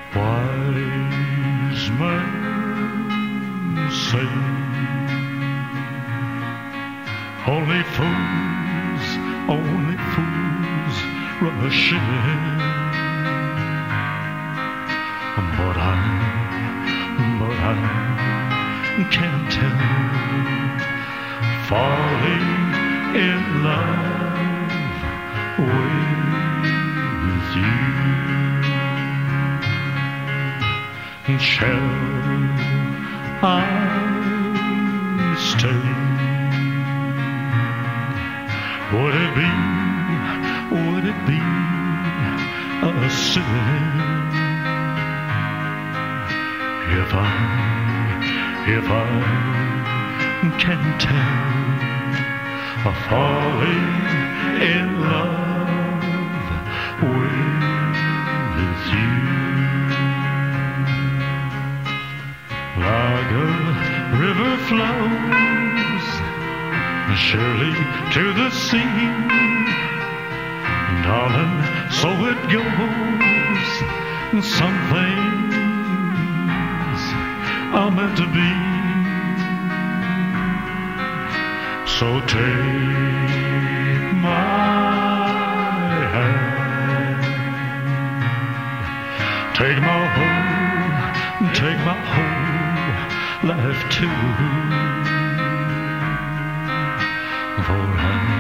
Wise men say only fools rush in. But I can't help falling in love with you. Shall I stay? Would it be a sin if I can't help falling in love with you? Like a river flows surely to the sea, darling, so it goes. Some things are meant to be. So take my hand, take my whole life too. For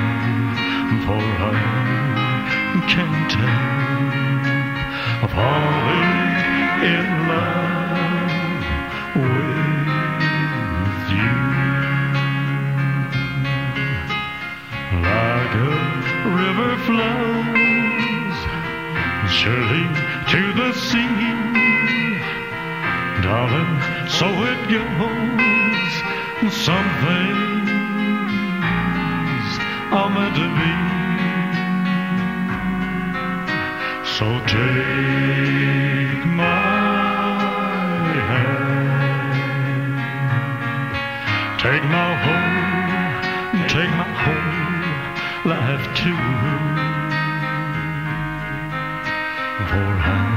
I can't help falling in love with you. Like a river flows surely to the sea, darling, so it goes. Some things are meant to be. So take my hand, take my whole life too. For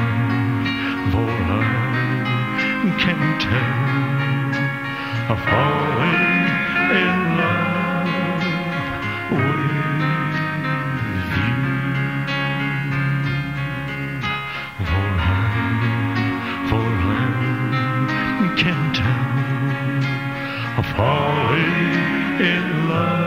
I can't help falling in love with you. For I can't help falling in love